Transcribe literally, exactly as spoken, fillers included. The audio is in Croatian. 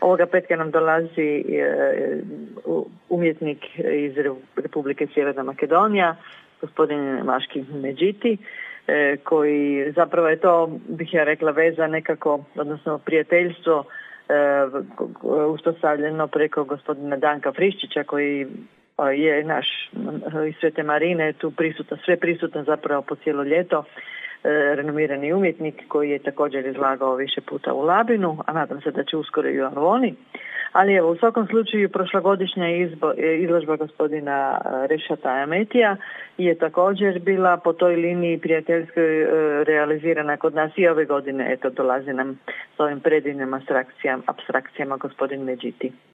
Ovoga petka nam dolazi umjetnik iz Republike Sjeverna Makedonija, gospodin Maški Medžiti, koji zapravo je to, bih ja rekla, veza nekako, odnosno prijateljstvo uspostavljeno preko gospodina Danka Friščića, koji je naš iz Svete Marine, tu prisutan, sve prisutan zapravo po cijelo ljeto, renomirani umjetnik koji je također izlagao više puta u Labinu, a nadam se da će uskoro i u Alvoni. Ali evo, u svakom slučaju prošlogodišnja izbo, izložba gospodina Rešata Ametija je također bila po toj liniji prijateljskoj realizirana kod nas i ove godine. Eto, dolazi nam s ovim predivnim abstrakcijama, abstrakcijama gospodin Medžiti.